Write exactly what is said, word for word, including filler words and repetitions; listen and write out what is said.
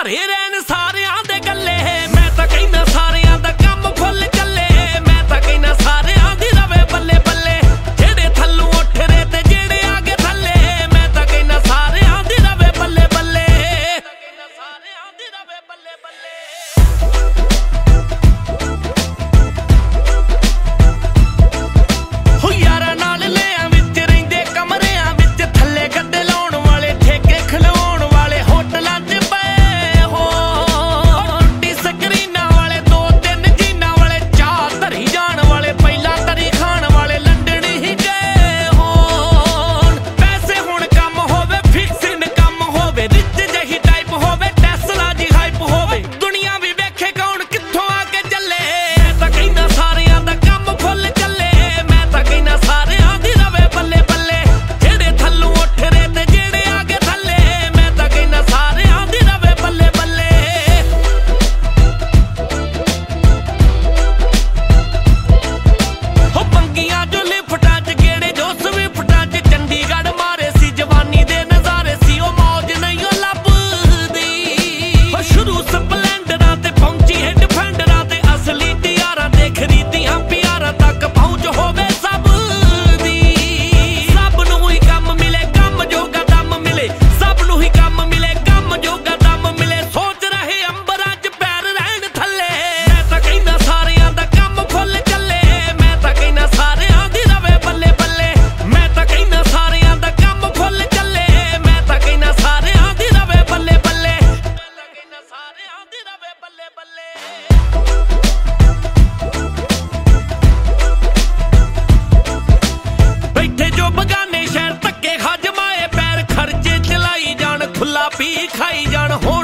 ਭਰੇ ਰਹਿਣ ਸਾਰਿਆਂ ਦੇ ਗੱਲੇ। ਮੈਂ ਤਾਂ ਕਹਿੰਦਾ ਸਾਰਿਆਂ ਦਾ ਕੰਮ ਫੁੱਲ ਚੱਲੇ। ਮੈਂ ਤਾਂ ਕਹਿੰਦਾ ਸਾਰਿਆਂ ਦੀ ਰਵੇ ਬੱਲੇ ਬੱਲੇ। ਜਿਹੜੇ ਥੱਲੋਂ ਉੱਠ ਰਹੇ ਤੇ ਜਿਹੜੇ ਆ ਗਏ ਥੱਲੇ। ਮੈਂ ਤਾਂ ਕਹਿੰਦਾ ਸਾਰਿਆਂ ਦੀ ਰਵੇ ਬੱਲੇ ਬੱਲੇ। ਸਾਰਿਆਂ ਦੀ ਰਵੇ ਬੱਲੇ ਬੱਲੇ। ਹੋ ਯਾਰਾਂ ਨਾਲ ਲਿਆਂ ਵਿੱਚ ਰਹਿੰਦੇ ਕਮਰਿਆਂ ਵਿੱਚ ਥੱਲੇ ਗੱਦੇ ਲਾਉਣ ਵਾਲੇ ਠੇਕੇ ਖਿਲਾਉਣ ਵਾਲੇ ਹੋਟਲਾਂ 'ਚ ਪਏ ਹੋ। ਰੋਟੀ ਸਕਰੀਨਾਂ ਵਾਲੇ ਦੋ ਤਿੰਨ ਜੀਨਾਂ ਵਾਲੇ ਚਾਹ ਧਰੀ ਜਾਣ ਵਾਲੇ ਪਹਿਲਾਂ ਤਰੀ ਖਾਣ ਵਾਲੇ ਲੰਡਨ ਹੀ ਗਏ ਹੋਣ। ਪੈਸੇ ਹੁਣ ਕੰਮ ਹੋਵੇ ਫਿਕਸ ਇਨਕਮ ਹੋਵੇ ਰਿਚ ਜਿਹੀ ਟਾਈਪ ਹੋਵੇ ਟੈਸਲਾ ਜੀ ਹਾਈਪ ਹੋਵੇ। ਦੁਨੀਆ ਵੀ ਵੇਖੇ ਕੌਣ ਕਿੱਥੋਂ ਆ ਕੇ ਚੱਲੇ। ਮੈਂ ਤਾਂ ਕਹਿੰਦਾ ਸਾਰਿਆਂ ਦਾ ਕੰਮ ਫੁੱਲ ਚੱਲੇ। ਮੈਂ ਤਾਂ ਕਹਿੰਦਾ ਸਾਰਿਆਂ ਦੀ ਰਵੇ ਬੱਲੇ ਬੱਲੇ। ਜਿਹੜੇ ਥੱਲੋਂ ਉੱਠ ਰਹੇ ਤੇ ਜਿਹੜੇ ਆ ਗਏ ਥੱਲੇ। ਮੈਂ ਤਾਂ ਕਹਿੰਦਾ ਸਾਰਿਆਂ ਦੀ ਰਵੇ ਬੱਲੇ ਬੱਲੇ। ਹੋ ਪੰਗੀਆਂ ਜੋ ਲਿਫਟਾਂ 'ਚ ਗੇੜੇ ਜੋ ਸਵਿਫਟਾਂ 'ਚ ਚੰਡੀਗੜ੍ਹ ਮਾਰੇ ਸੀ ਜਵਾਨੀ ਦੇ ਨਜ਼ਾਰੇ ਸੀ। ਉਹ ਮੌਜ ਨਹੀਂ ਉਹ ਲੱਭਦੀ। ਹੋ ਸ਼ੁਰੂ ਸਪਲੈਂਡਰਾਂ ਤੇ ਪਹੁੰਚੀ ਹੈ ਡਿਫੈਂਡਰਾਂ ਤੇ ਅਸਲੀ ਟਿਆਰਾਂ ਤੇ ਖਰੀਦੀਆਂ ਪਿਆਰਾਂ ਤੱਕ ਪਹੁੰਚ ਹੋਵੇ ਸਭ ਦੀ। ਸਭ ਨੂੰ ਹੀ ਕੰਮ ਮਿਲੇ ਕੰਮ ਜੋਗਾ ਦਮ ਮਿਲੇ। ਸਭ ਨੂੰ ਹੀ ਕੰਮ ਮਿਲੇ ਕੰਮ ਜੋਗਾ ਦਮ ਮਿਲੇ। ਸੋਚ ਰਹੇ ਅੰਬਰਾਂ 'ਚ ਪੈਰ ਰਹਿਣ ਥੱਲੇ। ਮੈਂ ਤਾਂ ਕਹਿੰਦਾ ਸਾਰਿਆਂ ਦਾ ਕੰਮ ਫੁੱਲ ਚੱਲੇ। ਮੈਂ ਤਾਂ ਕਹਿੰਦਾ ਸਾਰਿਆਂ ਦੀ ਰਵੇ ਬੱਲੇ ਬੱਲੇ। ਮੈਂ ਤਾਂ ਕਹਿੰਦਾ ਸਾਰਿਆਂ ਦਾ ਕੰਮ ਫੁੱਲ ਚੱਲੇ। ਮੈਂ ਤਾਂ ਕਹਿੰਦਾ ਸਾਰਿਆਂ ਦੀ ਰਵੇ ਬੱਲੇ ਬੱਲੇ। ਮੈਂ ਤਾਂ ਕਹਿੰਦਾ ਸਾਰਿਆਂ ਦੀ ਰਵੇ ਬੱਲੇ ਬੱਲੇ। ਬੈਠੇ ਜੋ ਬਗਾਨੇ ਸ਼ਹਿਰ ਧੱਕੇ ਹਜਮਾਏ ਪੈਰ ਖਰਚੇ ਚਲਾਈ ਜਾਣ ਖੁੱਲਾ ਪੀ ਖਾਈ ਜਾਣ।